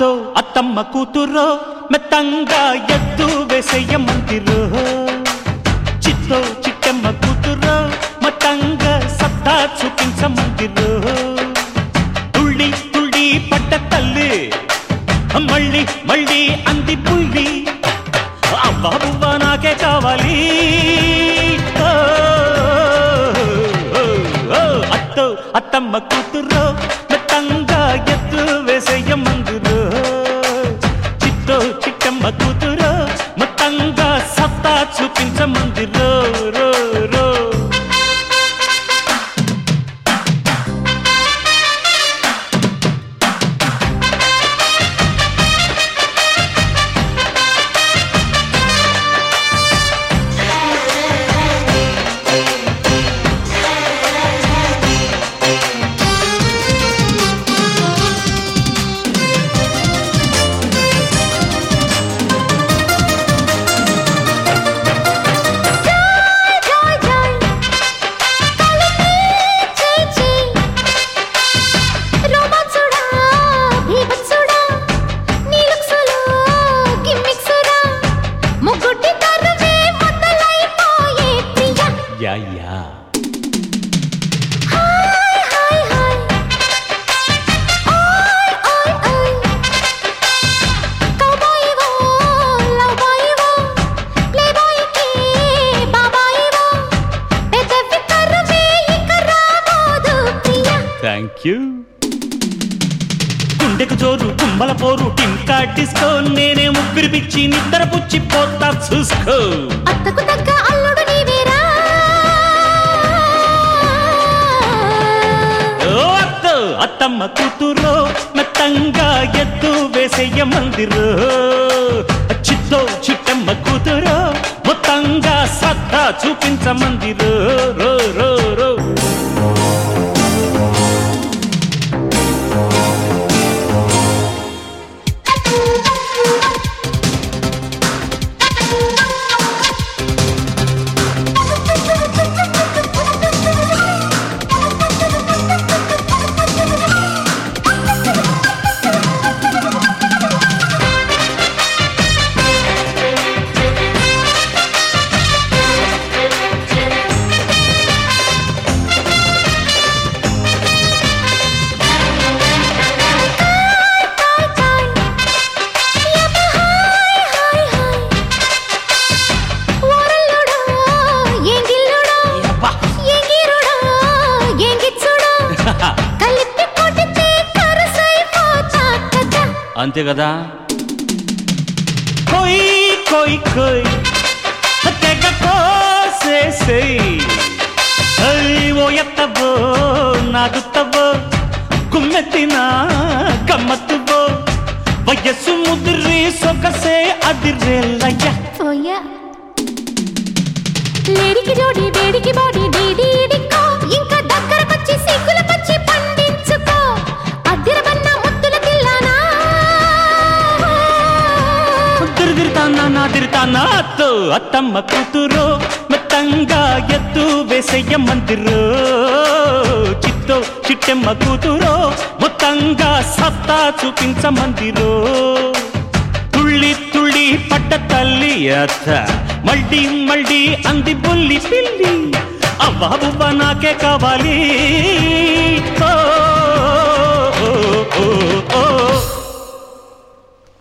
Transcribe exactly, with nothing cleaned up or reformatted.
అత్తో అత్తమ్మ కూతురో మెత్తంగా ఎత్తు వేసేయ మందిరో చిత్తో చిట్టమ్మ కూతురో మతంగా సత్తా చూపించమందిరో తుళ్ళి తుళ్ళి పడ్డ తల్లి మళ్ళీ మళ్ళీ అంది పుల్లి అవ్వ నాకే కావాలి అత్తో అత్తమ్మ కూతురో మెత్తంగా ఎత్తు వేసేయ మందిరో చిత్తో చిట్టమ్మ కూతురో మతంగా సత్తా చూపించమందిరో రో రో Yeah, yeah. Hi, hi, hi. Oi, oi, oi. Cowboy wo, lowboy wo, playboy ki baboy wo. Pedavi karve ikarabodu priya. Thank you. గుండెకు జోరు కుంభల పోరు టింకా డిస్కో నేనే ముగ్గురు పిచ్చి నిద్ర పుచ్చి పోతా చూసుకో అత్తకు తగ్గ అల్లుడు నీవేరా అత్తమ్మ కూతురో మెత్తంగా ఎత్తు వేసేయ మందిరో చిత్తో చిట్టమ్మ కూతురో మొత్తంగా సత్తా చూపించమందిరో రో రో రో అంతే కదా కోయి కోయి కోయి తెగ కోసేసేయ్ ఓ ఎత్తవో నాగుత్తవో గుమ్మెత్తిన గమ్మత్తువో వయస్సు ముదిరి సొగసే అదిరేలయ్య లేడికి జోడి వేడికి బాడీ డీడీడికో ఇంకా దగ్గరకొచ్చి సిగ్గుల పచ్చి పండించుకో అద్దిరబన్న ముద్దుల తిల్లానా తిరిగిరితానా నా తిరితానా అత్తో అత్తమ్మ కూతురో మెత్తంగా ఎత్తు వేసేయ మందిరో చిత్తో చిట్టమ్మ కూతురో మొత్తంగా సత్తా చూపించమందిరో తుళ్ళి తుళ్ళి పడ్డ తల్లి అత్త మళ్ళీ మళ్ళీ అంది బుల్లి పిల్లి అవ్వ నాకే కావాలి ఓ ఓ ఓ ఓ